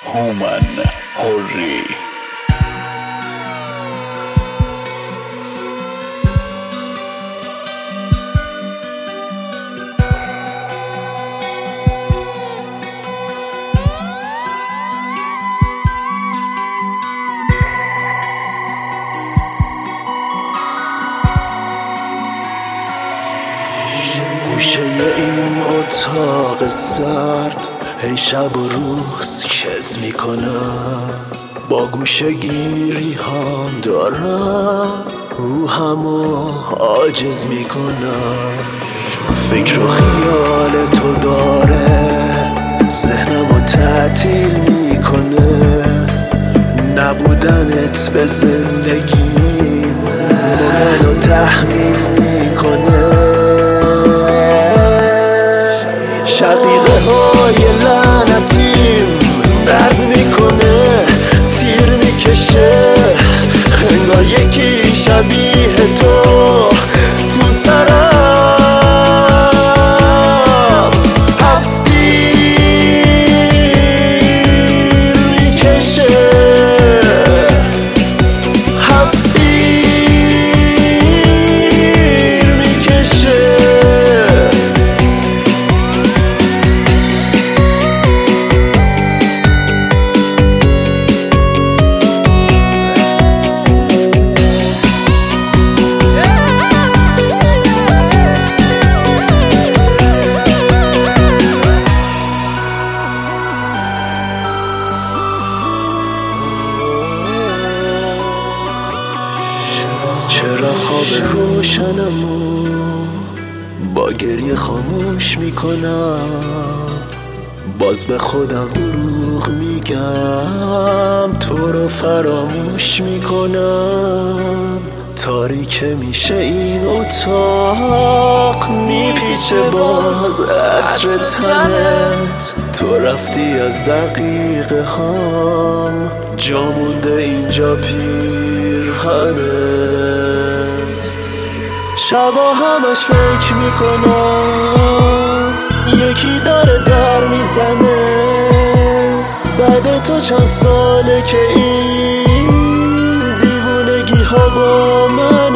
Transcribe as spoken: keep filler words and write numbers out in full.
هومن حری. گوشه این اتاق سرد هی شب و روز کز میکنم، با گوشه گیری ها دارم روحمو عاجز میکنم. فکر و خیال تو داره ذهنمو تعطیل میکنه، نبودنت به زندگی مردن و تحمیل میکنه. شقیقه های لعنتیم درد میکنه، تیر میکشه، انگار یکی شبیه تو تو سرم هفتیر میکشه، هفتیر میکشه. چرا خواب روشنمو با گریه خاموش میکنم، باز به خودم دروغ میگم تو رو فراموش میکنم. تاریک میشه این اتاق، میپیچه باز عطر تنت، تو رفتی از دقیقه هام، جا مونده اینجا پیرهنت. شبا همش فکر میکنم یکی داره در میزنه، بعد تو چند ساله که این دیوونگی ها با من